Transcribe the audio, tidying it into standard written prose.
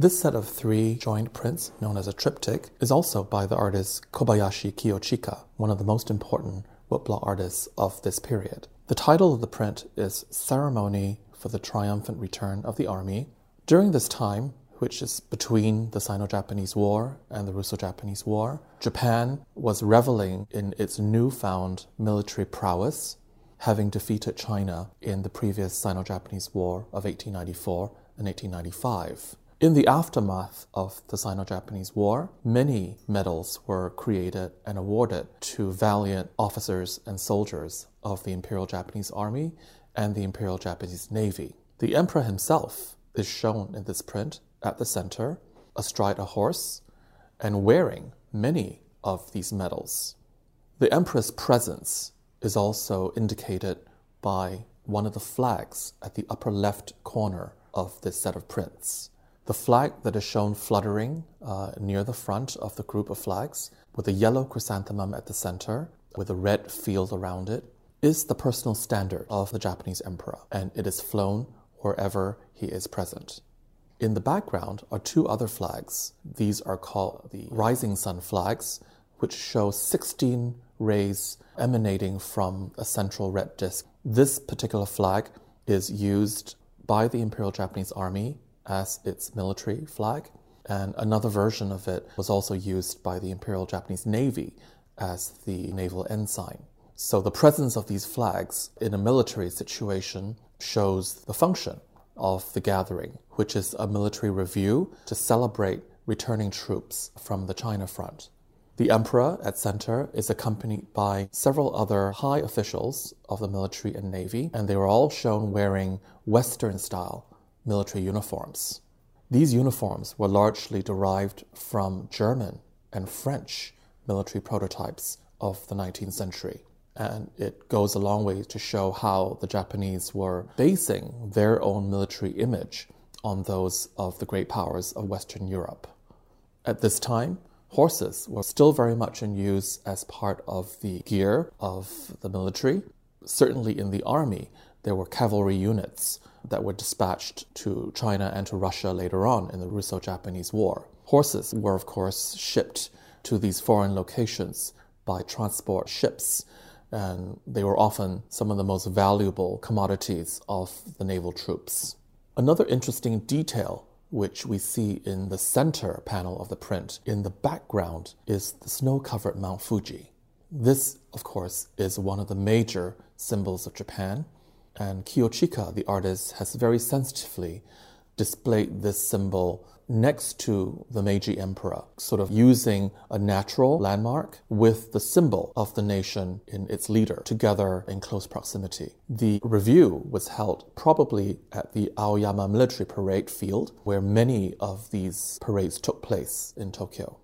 This set of 3 joined prints, known as a triptych, is also by the artist Kobayashi Kiyochika, one of the most important woodblock artists of this period. The title of the print is Ceremony for the Triumphant Return of the Army. During this time, which is between the Sino-Japanese War and the Russo-Japanese War, Japan was reveling in its newfound military prowess, having defeated China in the previous Sino-Japanese War of 1894 and 1895. In the aftermath of the Sino-Japanese War, many medals were created and awarded to valiant officers and soldiers of the Imperial Japanese Army and the Imperial Japanese Navy. The emperor himself is shown in this print at the center, astride a horse, and wearing many of these medals. The emperor's presence is also indicated by one of the flags at the upper left corner of this set of prints. The flag that is shown fluttering near the front of the group of flags, with a yellow chrysanthemum at the center, with a red field around it, is the personal standard of the Japanese emperor, and it is flown wherever he is present. In the background are 2 other flags. These are called the Rising Sun flags, which show 16 rays emanating from a central red disk. This particular flag is used by the Imperial Japanese Army as its military flag, and another version of it was also used by the Imperial Japanese Navy as the naval ensign. So the presence of these flags in a military situation shows the function of the gathering, which is a military review to celebrate returning troops from the China front. The emperor at center is accompanied by several other high officials of the military and navy, and they were all shown wearing Western-style military uniforms. These uniforms were largely derived from German and French military prototypes of the 19th century. And it goes a long way to show how the Japanese were basing their own military image on those of the great powers of Western Europe. At this time, horses were still very much in use as part of the gear of the military. Certainly in the army, there were cavalry units that were dispatched to China and to Russia later on in the Russo-Japanese War. Horses were, of course, shipped to these foreign locations by transport ships, and they were often some of the most valuable commodities of the naval troops. Another interesting detail which we see in the center panel of the print, in the background, is the snow-covered Mount Fuji. This, of course, is one of the major symbols of Japan, and Kiyochika, the artist, has very sensitively displayed this symbol next to the Meiji Emperor, sort of using a natural landmark with the symbol of the nation in its leader together in close proximity. The review was held probably at the Aoyama Military Parade Field, where many of these parades took place in Tokyo.